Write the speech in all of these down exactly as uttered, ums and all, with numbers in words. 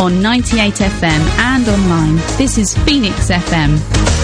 on ninety-eight F M and online. This is Phoenix F M.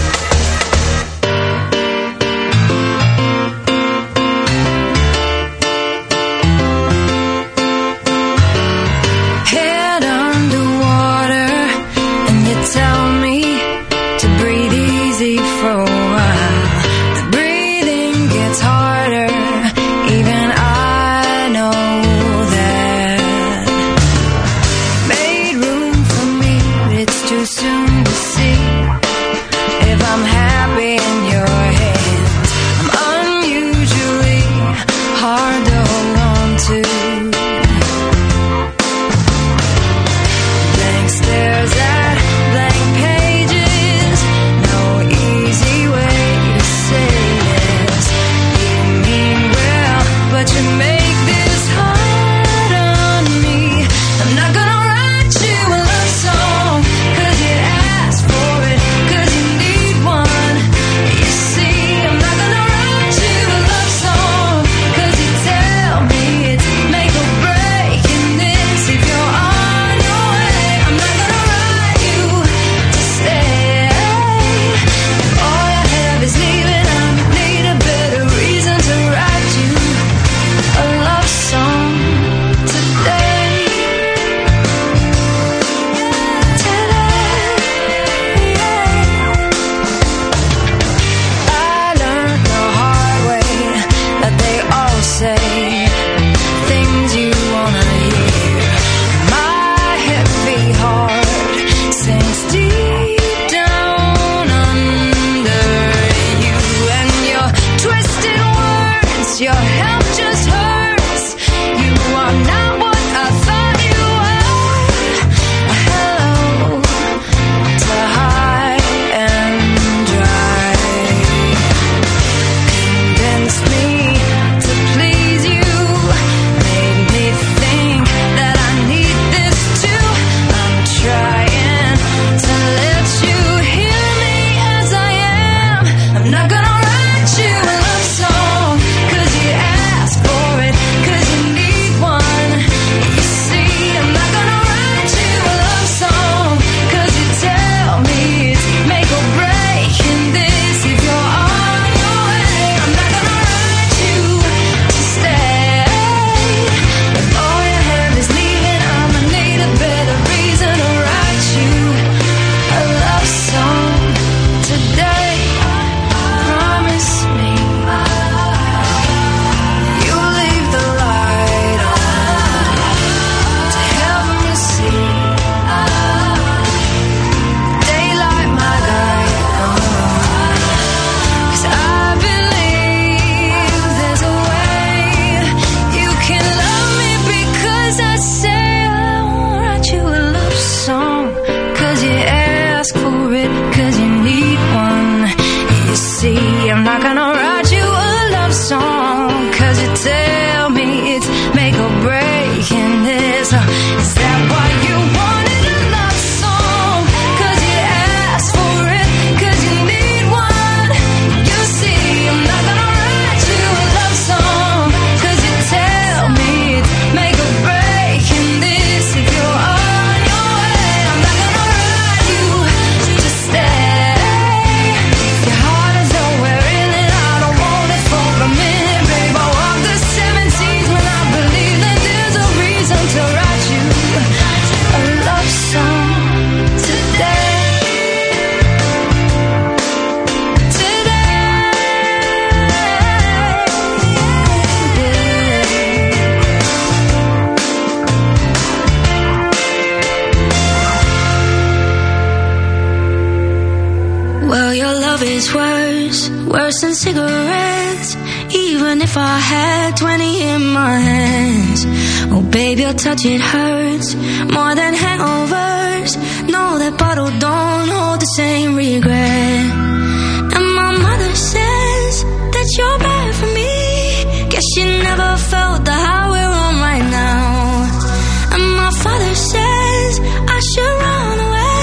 Touch, it hurts more than hangovers. No, that bottle don't hold the same regret. And my mother says that you're bad for me. Guess she never felt the high we're on right now. And my father says I should run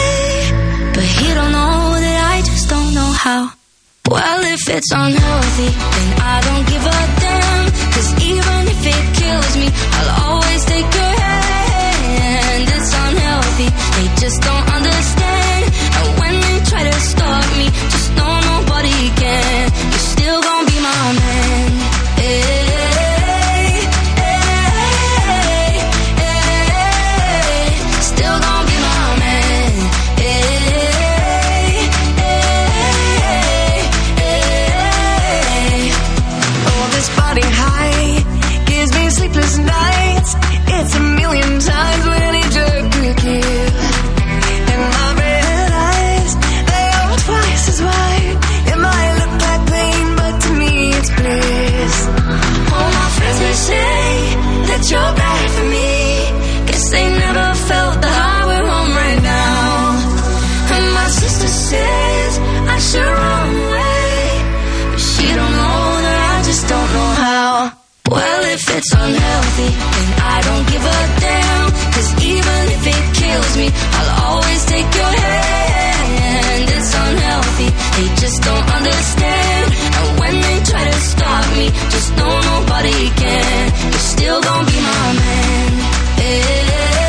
away, but he don't know that I just don't know how. Well, if it's unhealthy, then I don't give a damn. 'Cause even if it kills me, I'll always take your hand. It's unhealthy, and I don't give a damn. Cause even if it kills me, I'll always take your hand. It's unhealthy, they just don't understand. And when they try to stop me, just know nobody can. You're still gonna be my man. Hey.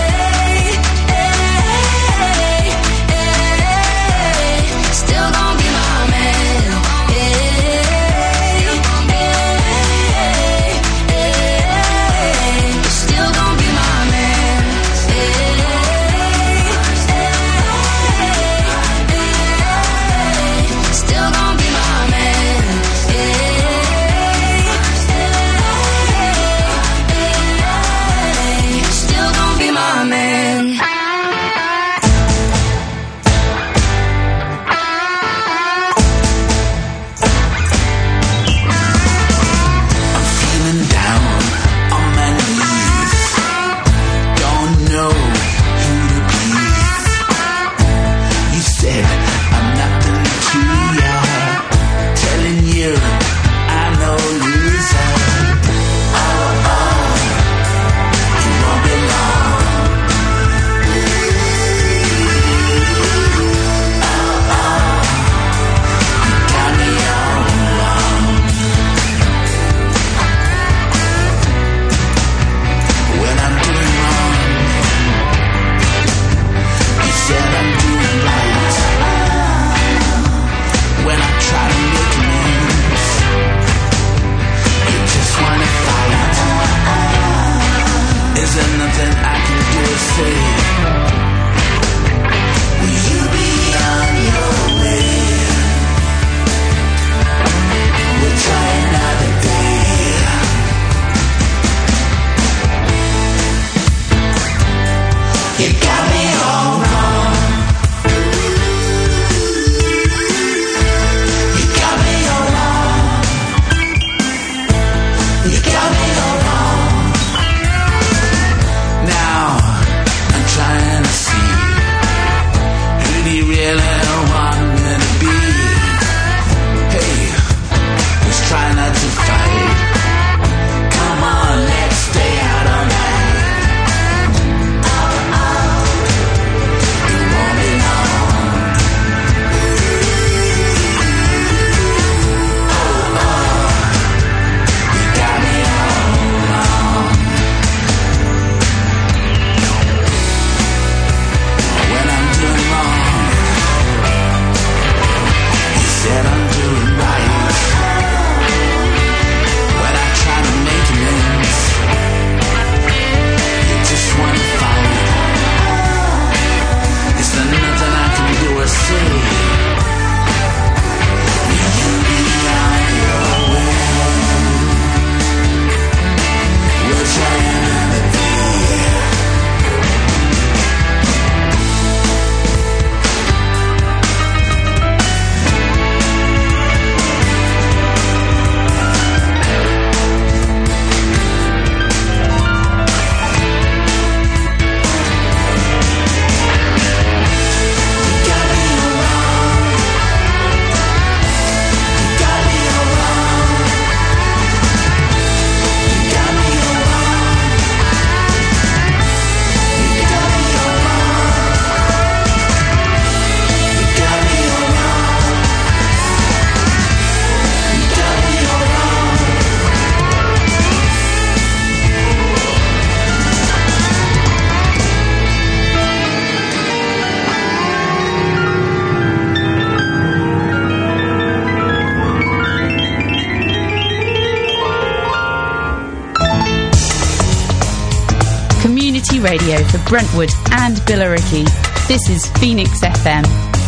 Radio for Brentwood and Billericay. This is Phoenix F M.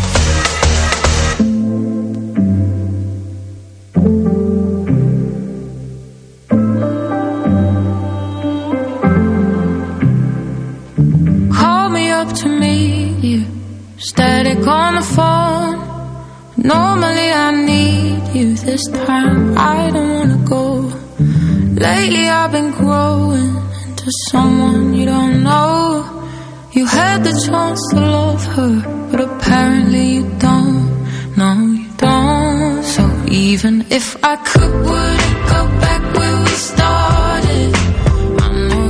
Call me up to meet you, static on the phone. Normally I need you, this time I don't wanna go. Lately I've been growing to someone you don't know. You had the chance to love her, but apparently you don't. No, you don't. So even if I could, would it go back where we started? I know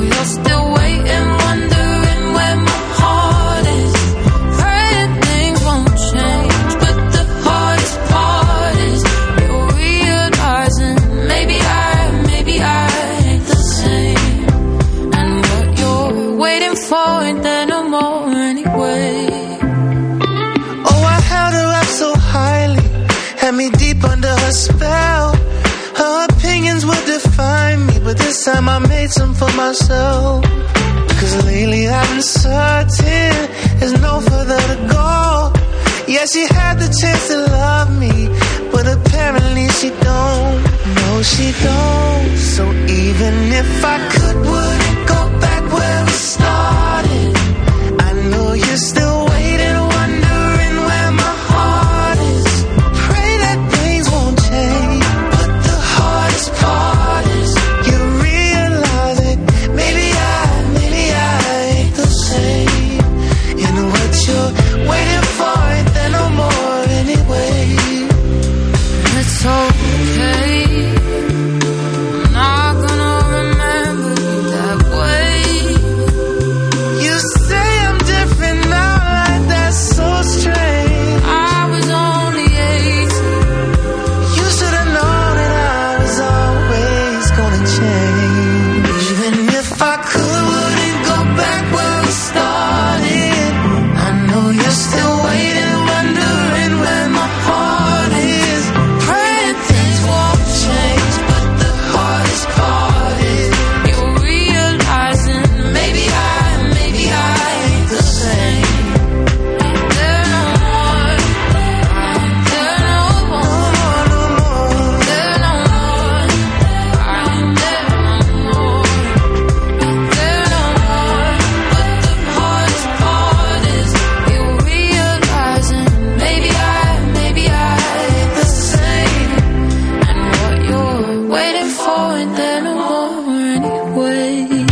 anyway. Oh, I held her up so highly, had me deep under her spell. Her opinions would define me, but this time I made some for myself. Cause lately I've been certain there's no further to go. Yeah, she had the chance to love me, but apparently she don't. No, she don't. So even if I could, wouldn't go back where we started. I know you're still waiting, wondering where my heart is. Pray that things won't change, but the hardest part is you realize that maybe I, maybe I ain't the same. And what you're waiting for ain't there no more anyway. It's okay. I'm not gonna remember you that way. You say I'm different now, like that's so strange. I was only eighteen. You should have known that I was always gonna change. Even if I could, wouldn't go back where we started. I know you're still waiting, wondering where my heart is. Praying things won't change, but the hardest part is You're realizing maybe I, maybe I ain't the same. there no more. There no more. No more. There no more. I'm there no more. There no more. But the hardest part is you're realizing maybe I, maybe I ain't the same. And what you're waiting for ain't there no more anyway.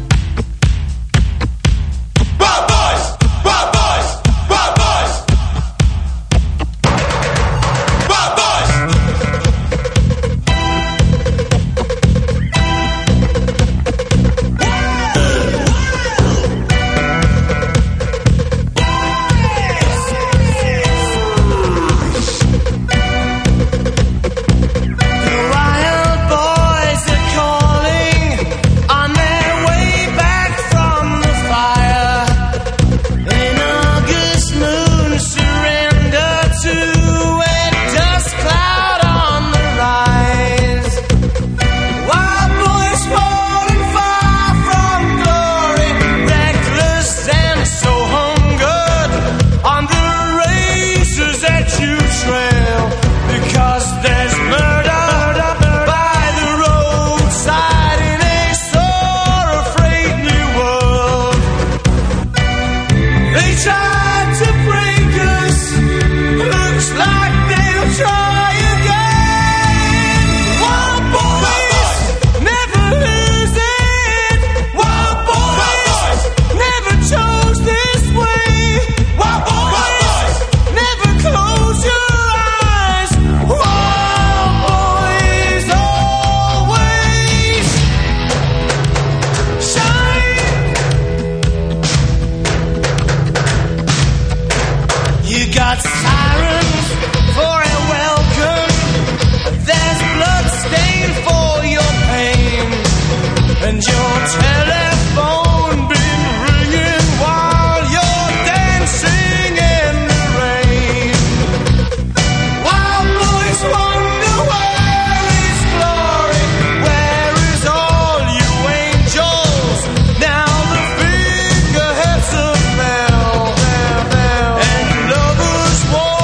Bad boys! Bad boys! Bad boys! Bad boys! Wild boys are calling on their way back from the fire. An August moon surrender to a dust cloud on the rise. Wild boys falling far from glory, reckless and so hungered on the razors that you trail. Because there's murder by the roadside in a sore-afraid new world. They tried to break us, looks like they'll try again. Wild boys never lose it. Wild boys never chose this way. Wild boys never close your eyes. Wild boys always shine. You got sirens for a welcome. There's blood stain for your pain, and your telephone been ringing while you're dancing in the rain. Wild boys wonder where is glory, where is all you angels? Now the figureheads have fell, and lovers walk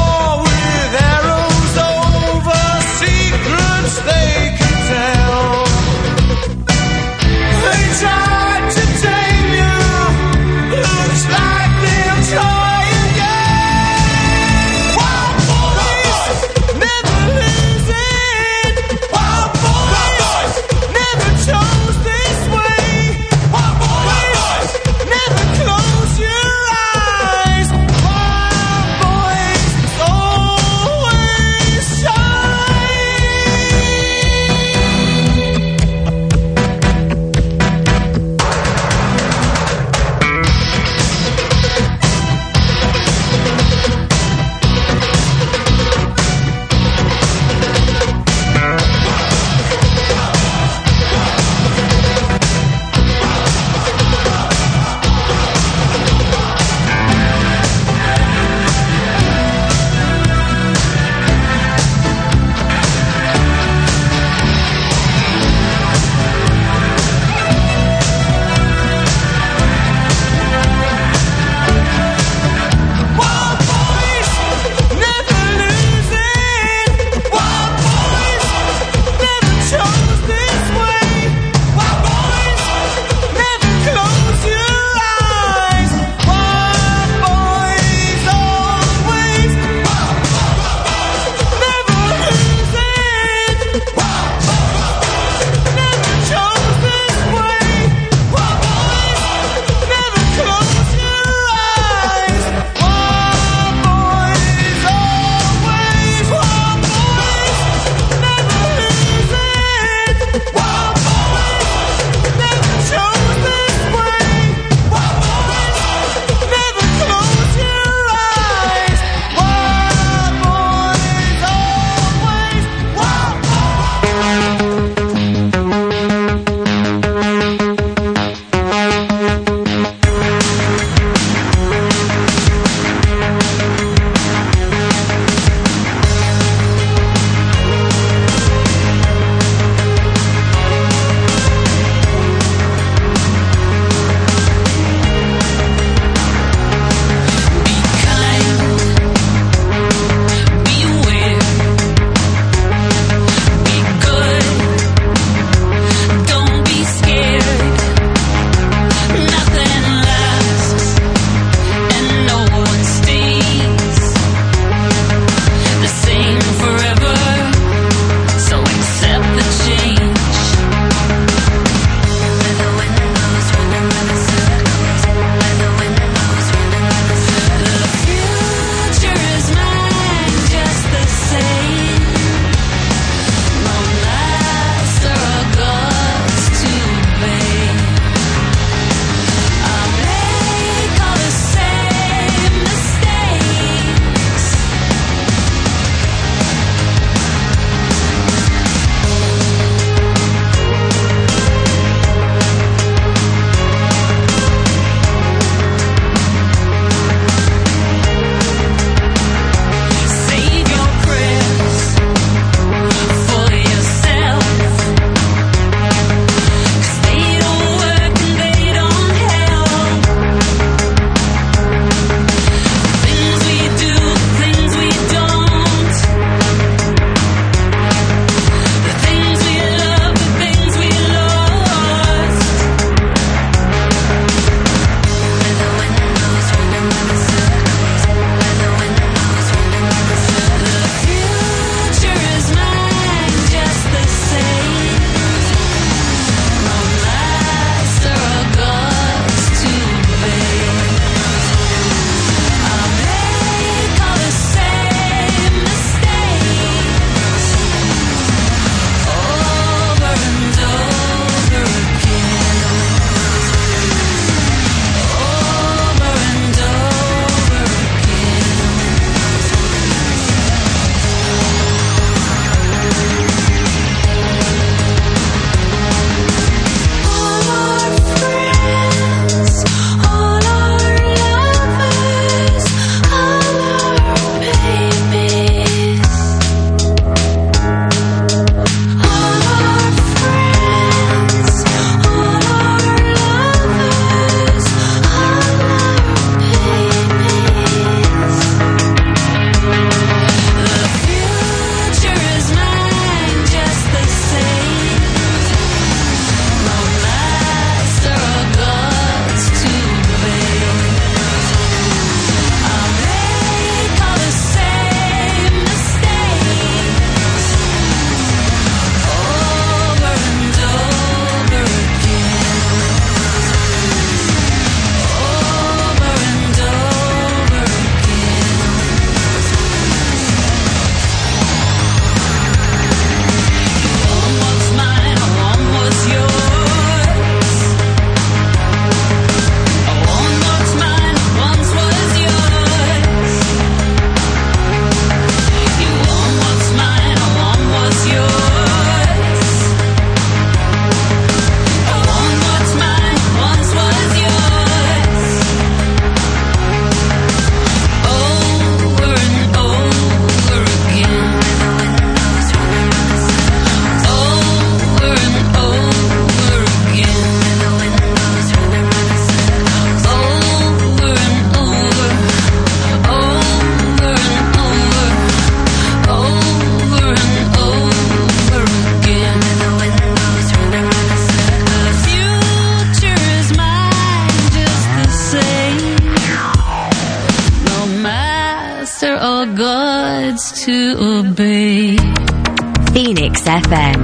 your gods to obey. Phoenix F M.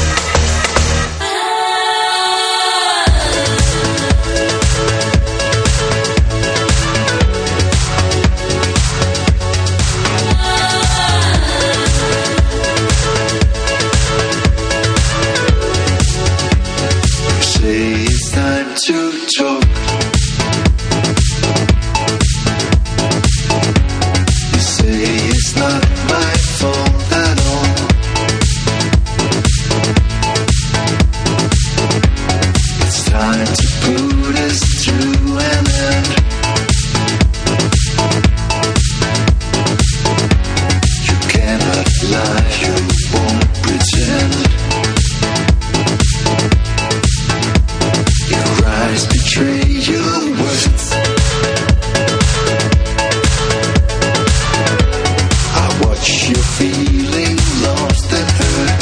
To talk, you say it's not my fault at all. It's time to put us through an end. You cannot lie, you won't pretend. Betray your words. I watch you feeling lost and hurt.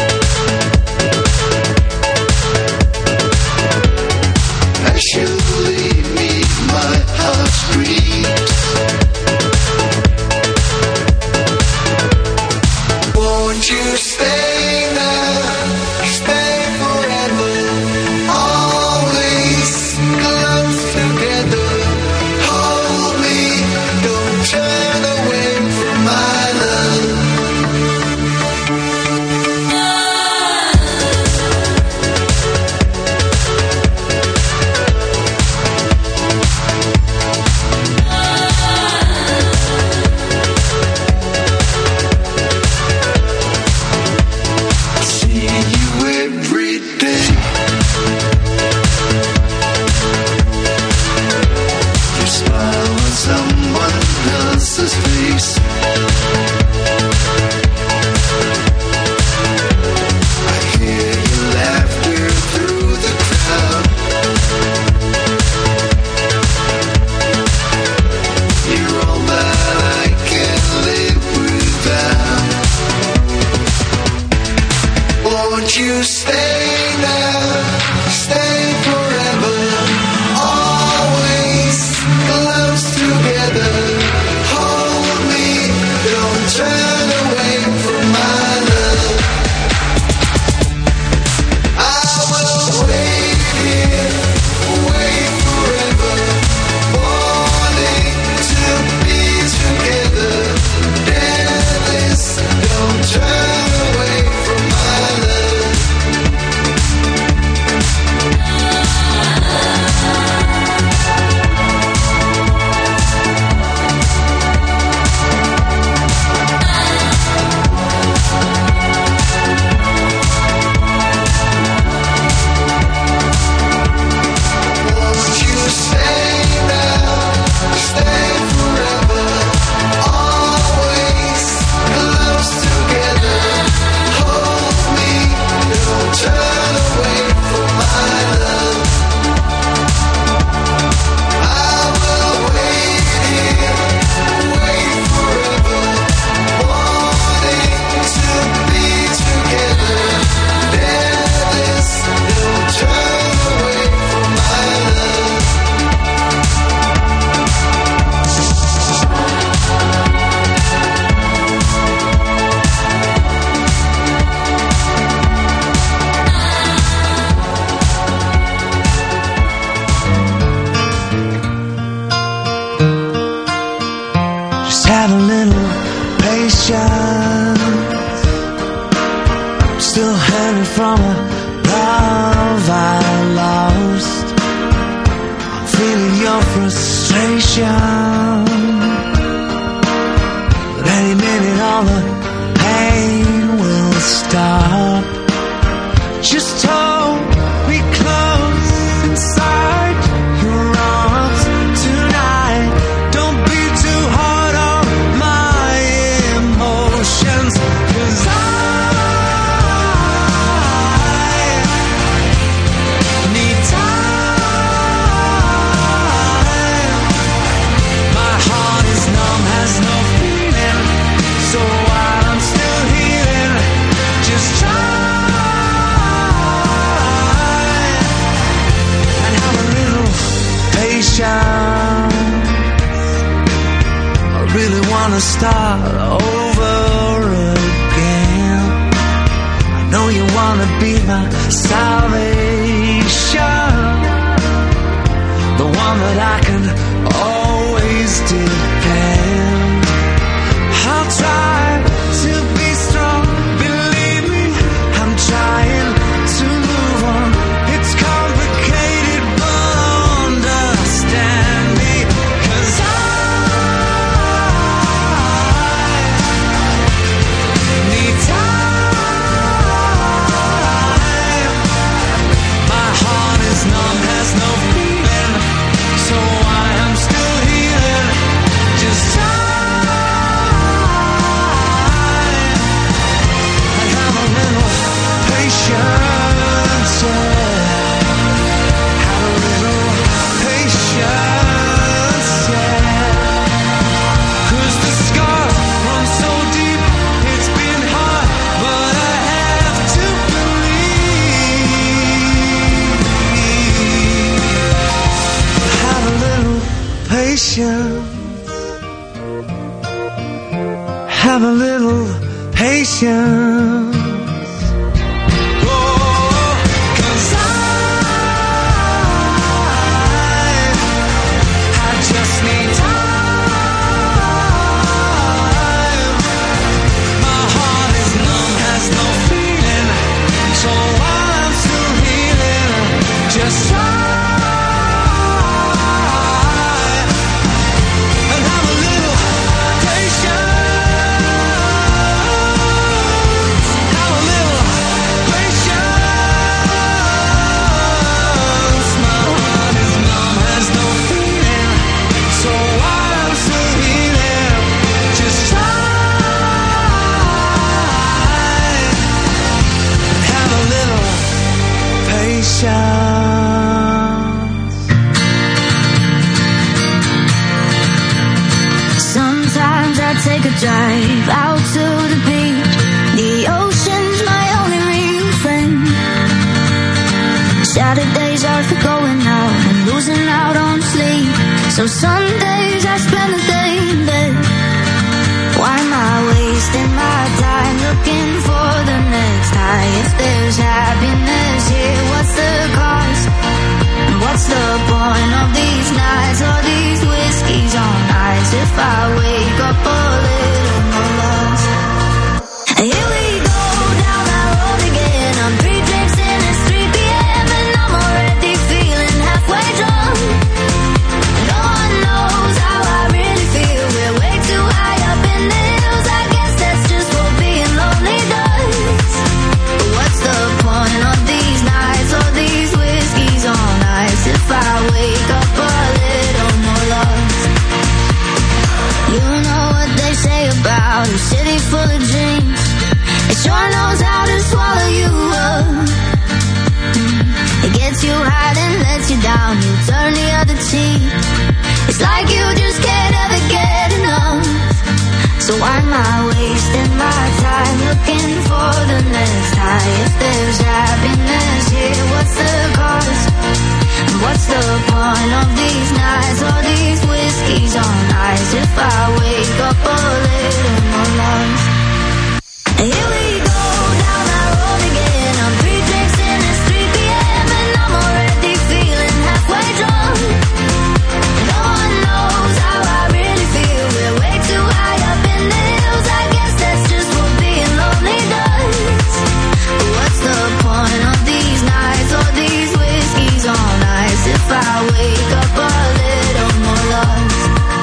As you leave me, my heart screams. Won't you stay now? Stay forever. wanna start over again. I know you wanna be my salvation, the one that I can always depend. I'll try to be strong, believe me, I'm trying to move on. It's complicated, but understand me, 'cause I need time. My heart is numb, has no feeling, so I am still healing. Just time, and have a little patience, yeah. Have a little patience, yeah. 'Cause the scars run so deep, it's been hard, but I have to believe. Have a little patience. Have a little patience. Oh, 'cause I, I just need time. My heart is numb, has no feeling, so while I'm still healing, just try and have a little patience. Have a little patience. My heart is numb, has no feeling, so while I'm still healing, just try and have a little patience. Sometimes I take a drive out to the beach. The ocean's my only real friend. Saturdays are for going out and losing out on sleep. So Sundays I spend the day in bed. Why am I wasting my time looking for the next high? If there's happiness here, what's the cost? And what's the point of these nights or these whiskeys on ice if I wake up a little more lost? Here we go down that road again. I'm three drinks in, it's three p.m. and I'm already feeling halfway drunk. No one knows how I really feel. We're way too high up in the hills. I guess that's just what being lonely does. But what's the point of these nights or these whiskeys on ice if I wake up a little more lost? You know what they say about a city full of dreams. It sure knows how to swallow you up. It gets you high and lets you down. You turn the other cheek. It's like you just can't ever get enough. So why am I wasting my time looking for the next high? If there's happiness here, what's the cost? And what's the point of these nights or these whiskeys on ice if I wake up a little more lost? Here we go down that road again. I'm three drinks in, it's three p.m. and I'm already feeling halfway drunk. No one knows how I really feel. We're way too high up in the hills. I guess that's just what being lonely does. But what's the point of these nights or these whiskeys on ice if I wake up a little more lost?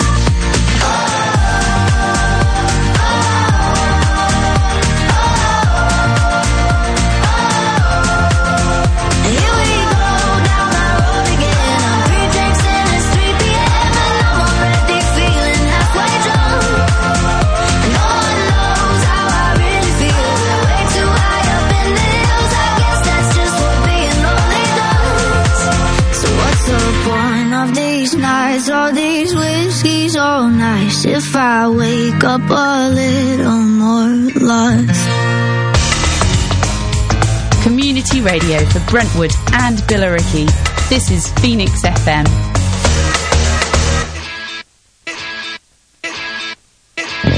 All these whiskeys all nice if I wake up a little more lost. Community radio for Brentwood and Billericay. This is Phoenix F M.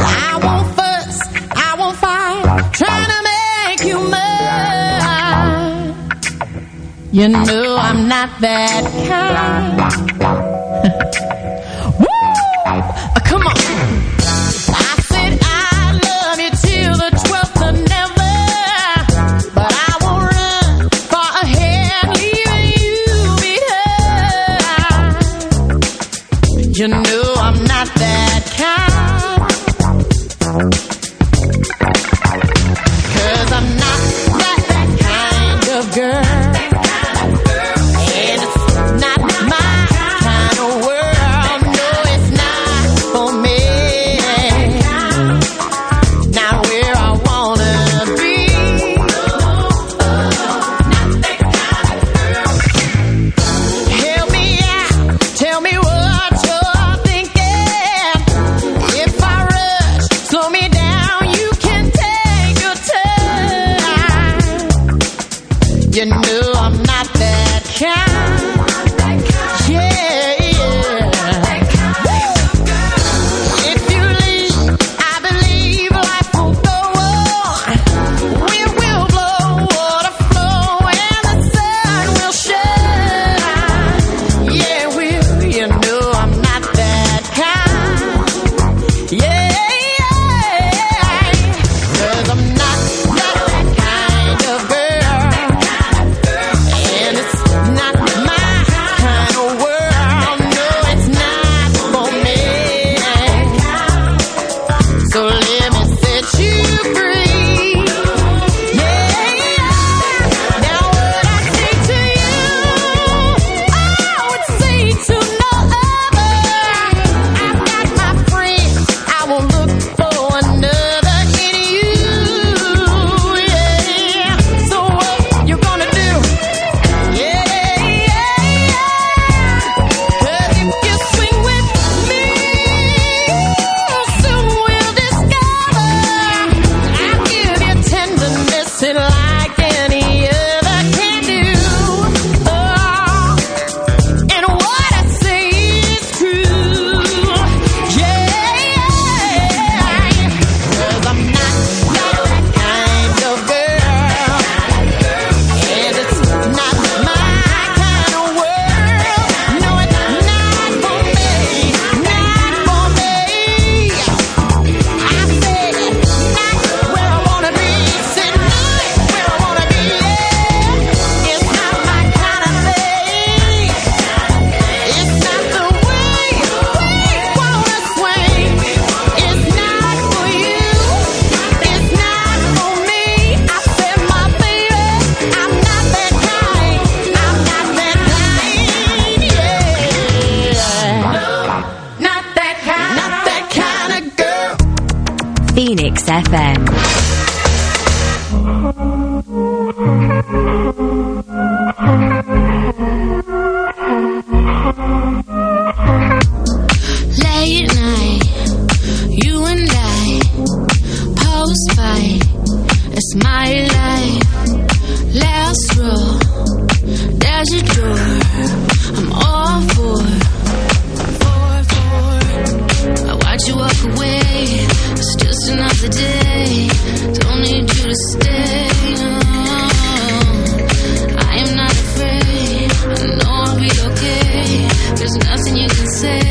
I won't fuss, I won't fight, trying to make you mine. You know I'm not that kind. Woo! Come on. I said I love you till the twelfth of never, but I won't run far ahead, leaving you behind. You know I'm not that kind, 'cause I'm not, not that kind of girl. You know I'm not that kind. Yeah, yeah. If you leave, I believe life will go on. We will blow, water flow, and the sun will shine. Yeah, we'll, you know I'm not that kind. Yeah, yeah. 'Cause I'm not, not that kind of girl. Phoenix F M. Late night, you and I, post fight, it's my life. Last row, there's a door, I'm all for, for, for. I watch you walk away, it's just another day, don't need you to stay, no. I am not afraid, I know I'll be okay, there's nothing you can say.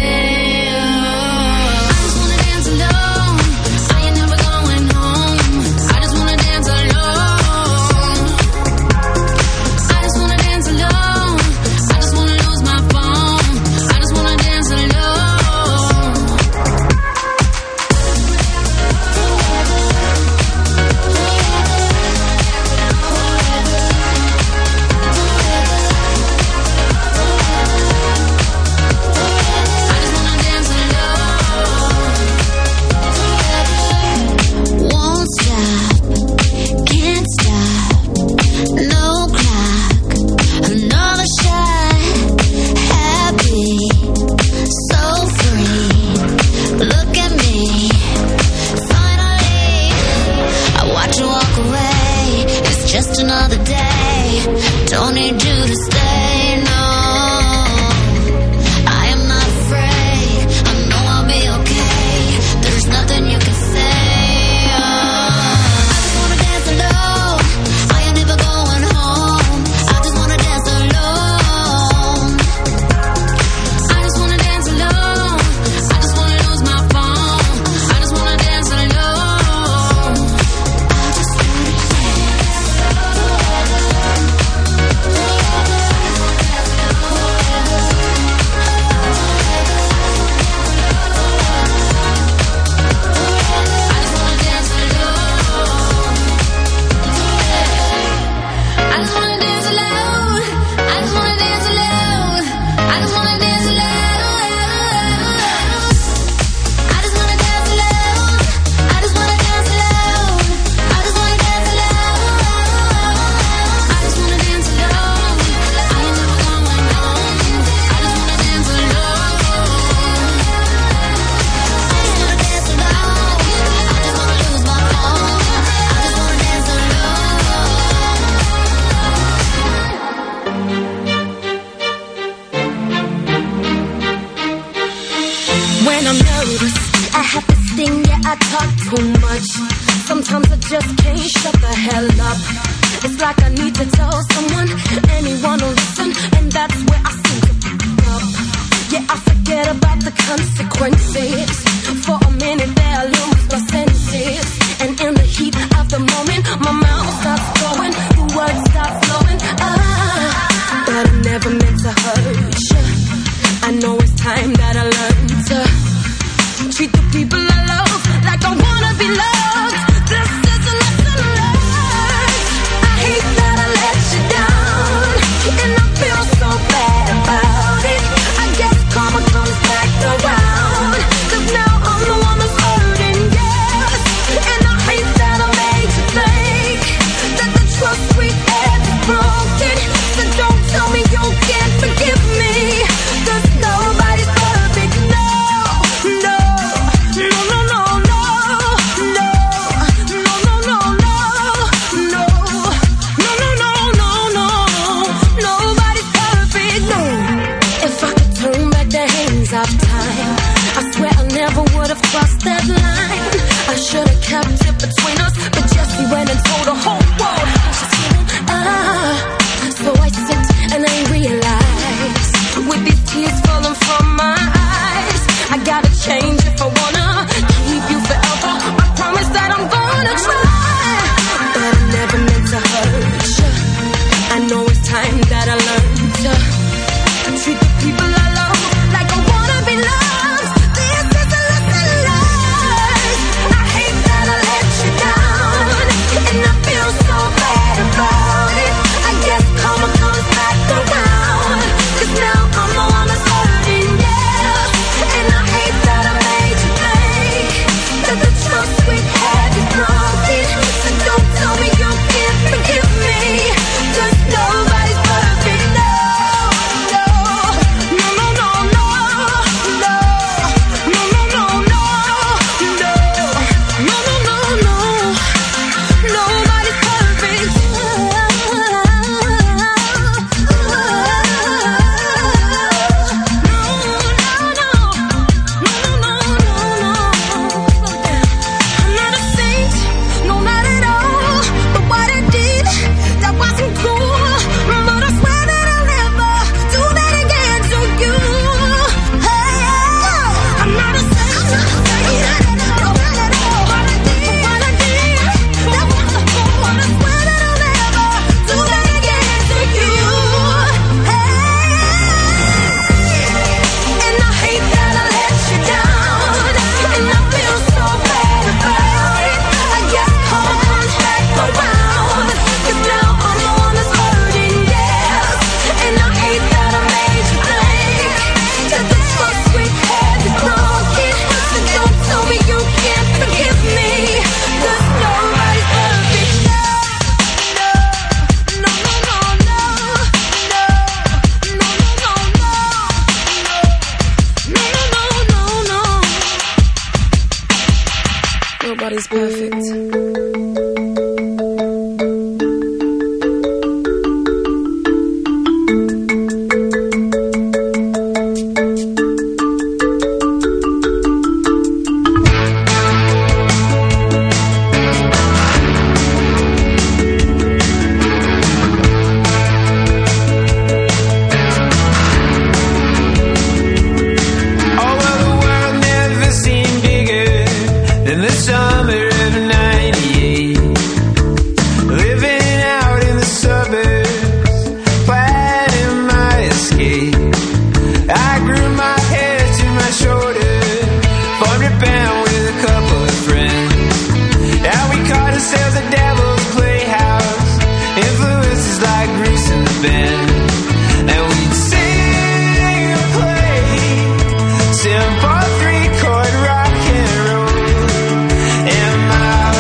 You can say too much. Sometimes I just can't shut the hell up. It's like I need to tell someone, anyone will listen, and that's where I seem to fuck up. Yeah, I forget about the consequences. For a minute there I lose my senses, and in the heat of the moment my mouth starts flowing, the words start flowing. Ah, but I never meant to hurt you. I know it's time that I learn to treat the people I love like I wanna be loved. This is a lesson learned. I hate that I let you down, and I feel so bad about it. I guess karma comes back around, 'cause now I'm the one that's hurting, yes. And I hate that I made you think that the trust we had is broken. So don't tell me you can't forgive me, 'cause nobody's perfect, no, no. No, no, no, no, no, no, no, no, no, no, no, no, no, no, nobody's perfect, no. If I could turn back the hands of time, I swear I never would have crossed that line. I should have kept it between us, but Jesse went and told the whole world. Ah, so I sit and I realize, with these tears falling from my eyes, I gotta change if I wanna keep you forever. I promise that I'm gonna try, but I never meant to hurt you. I know it's time that I learn to treat the people I love like I wanna be loved. This is a lesson learned. I hate that I let you down, and I feel so bad about it. I guess karma comes back around, 'cause now I'm the one that's hurting, yeah. And I hate that I made you think that the trust we had is broken. So don't tell me you can't forgive me, 'cause nobody's perfect, no, no, no, no, no, no, no, no, no, no, no, no, no, no, no, nobody's perfect. I'm not a saint, no, not at all. But what I did, that wasn't cool. But I swear that I'll never do that again to you. Hey, I'm not a saint, no, not at all. But what I did, that wasn't cool. But I swear that I'll never do that again to you. Hey, and I hate that I let you down, and I feel so bad about it. I guess karma comes back around, 'cause now I'm the one that's hurting, yes. And I hate that I made you think that the trust we had is broken. So don't tell me you can't forgive me, 'cause nobody's perfect, no, no, no, no, no, no, no, no, no, no, no, no, no, no. Nobody's perfect. Oh, well, the world never seemed bigger than the summer of ninety-eight. Living out in the suburbs, planning my escape. I grew my hair to my shoulders, formed a band with a couple of friends. And we called ourselves the Devil's Playhouse, influences like Bruce and the band. And we'd sing and play simple three-chord rock and roll. And my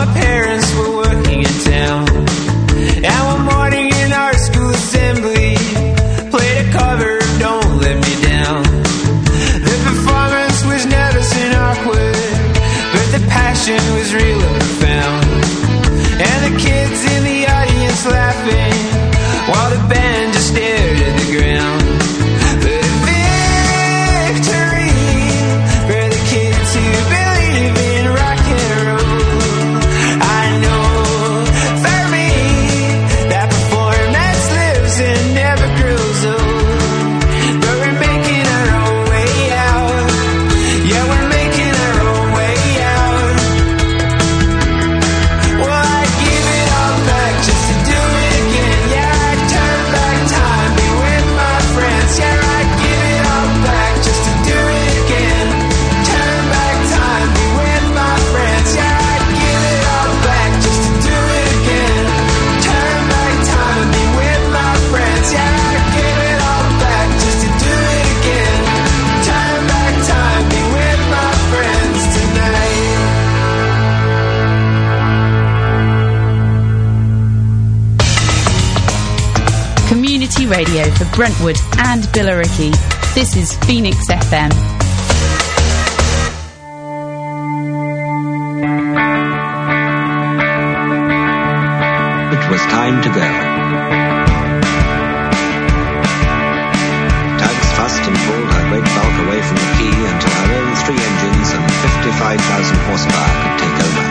my parents were working in town. And one morning in our school assembly, played a cover of Don't Let Me Down. The performance was nervous and awkward, but the passion was real and profound. And the kids in the audience laughing, while the band just stared at the ground. But victory for the kids who believe in rock and roll. I know for me that performance lives and never grows old. But we're making our own way out. Yeah, we're making our own way out. Well, I'd give it all back just to do it again. Yeah, I'd turn back time, be with my friends. Yeah, I'd give it all back just to do it again. Turn back time, be with my friends. Yeah, I'd give it all back just to do it again. Turn back time, be with my friends. Yeah, I'd give it all back just to do it again. Turn back time, be with my friends tonight. Community radio for Brentwood and Billericay. This is Phoenix F M. It was time to go. Tugs fussed and pulled her great bulk away from the quay until her own three engines and fifty-five thousand horsepower could take over.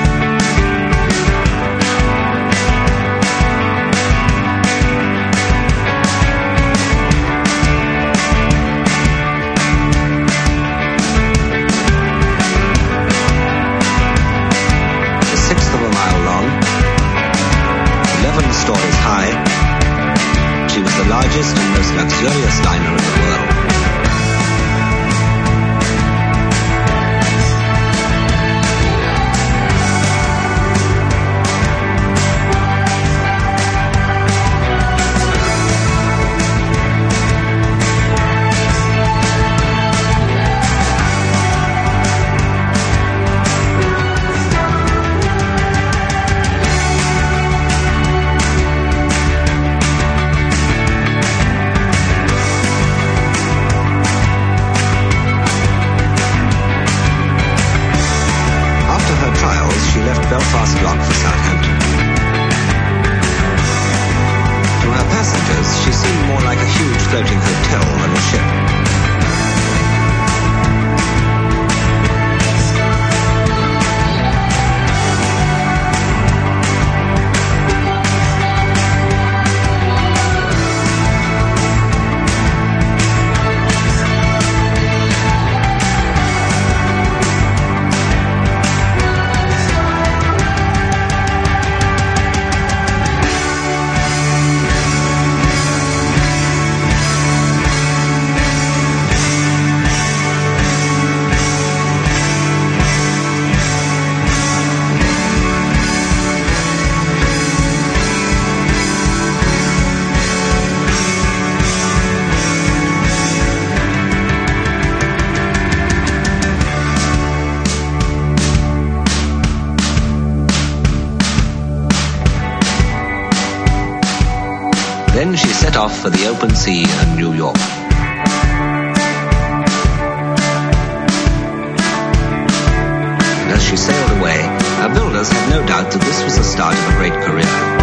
A sixth of a mile long, eleven stories high, she was the largest and most luxurious liner in the world. After her trials, she left Belfast Lock for Southampton. To her passengers, she seemed more like a huge floating hotel than a ship. Then she set off for the open sea and New York. And as she sailed away, her builders had no doubt that this was the start of a great career.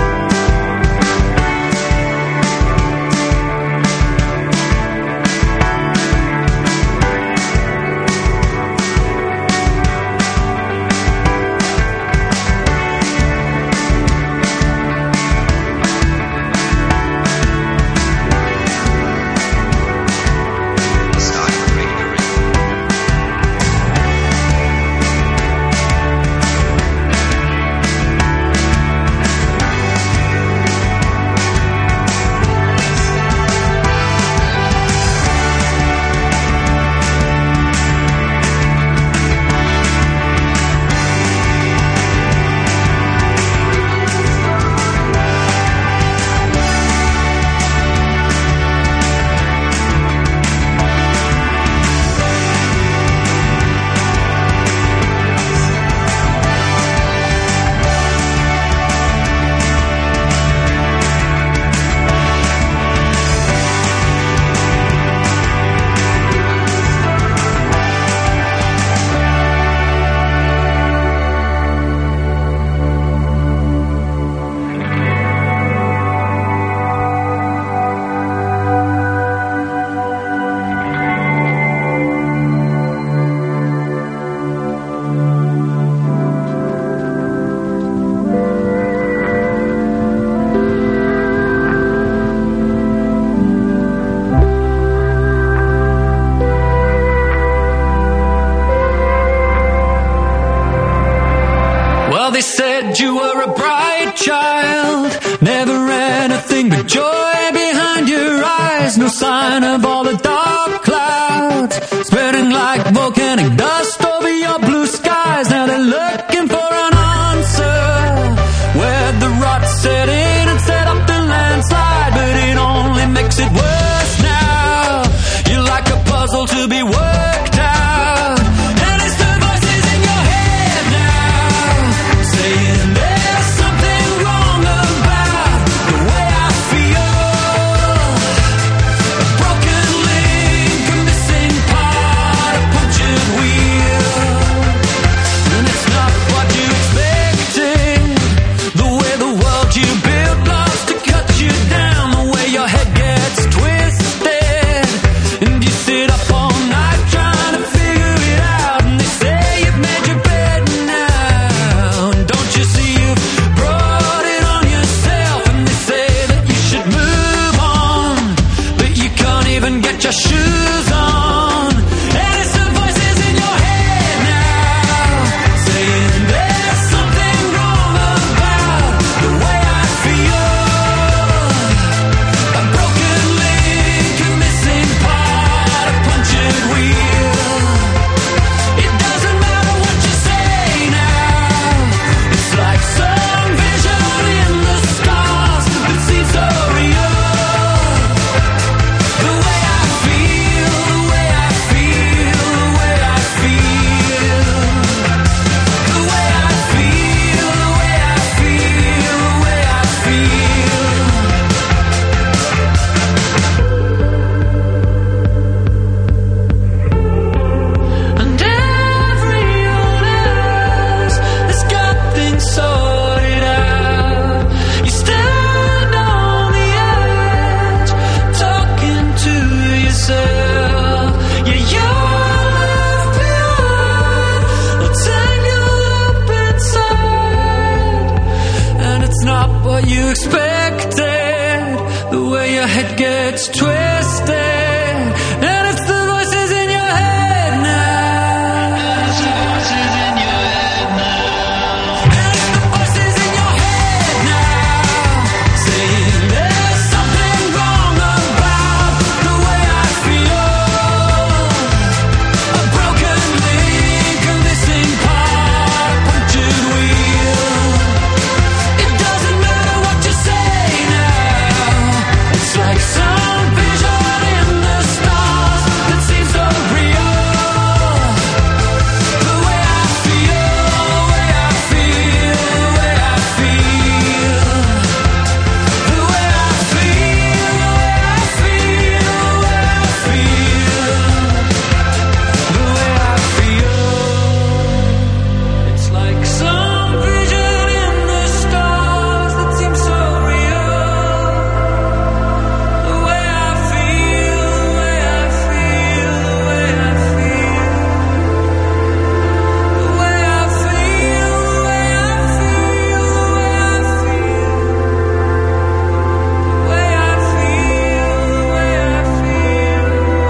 Well, they said you were a bright child, never anything but joy behind your eyes. No sign of all the dark clouds spreading like volcanic dust over your blue skies. Now they're looking for an answer where the rot set in and set up the landslide, but it only makes it worse now. You're like a puzzle to be worked out, and it's the voices in your head now saying there's something wrong about the way I feel. A broken link, a missing part, a punctured wheel, and it's not what you expected. The way the world you built loves to cut you down, the way your head gets twisted, and you sit up all night trying to figure it out. And they say you've made your bed now, and don't you see you've brought it on yourself. And they say that you should move on, but you can't even get your shoes on. And it's the voices in your head now saying there's something wrong about the way I feel. A broken link, a missing part, a punctured wheel. It doesn't matter what you say now, it's like some vision in the stars that seems so real. The way I feel, the way I feel, the way I feel. The way I feel, the way I feel, the way I feel. And everyone else has got things sorted out. You stand on the edge, talking to yourself. Yeah, you're left behind, or tangled up inside, and it's not what you expected. The way your head gets twisted, and it's the voices in your head now. It's the voices in your head now. And it's the voices in your head now saying there's something wrong about the way I feel. A broken link, a missing part, a punctured wheel. It doesn't matter what you say now, it's like some vision in the stars that seems so real. The way I feel, the way I feel, the way I feel. The way I feel, the way I feel, the way I feel. The way I feel. It's like some vision in the stars that seems so real. The way I feel, the way I feel, the way I feel. The way I feel, the way I feel, the way I feel. The way I feel, the way I feel,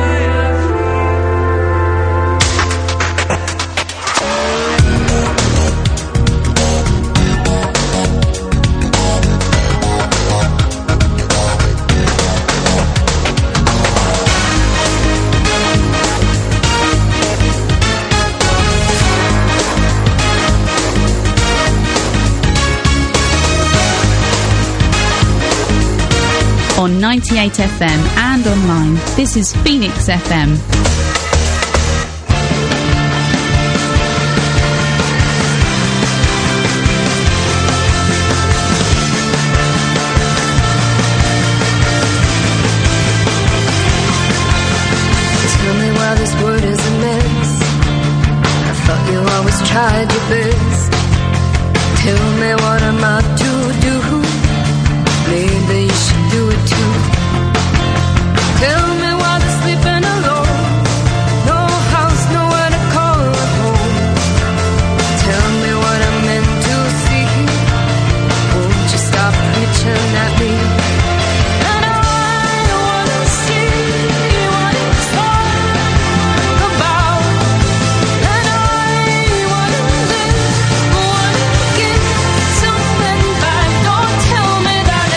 On ninety-eight F M and online, this is Phoenix F M. Tell me why this world is a mess. I thought you always tried your best. Tell me what am I doing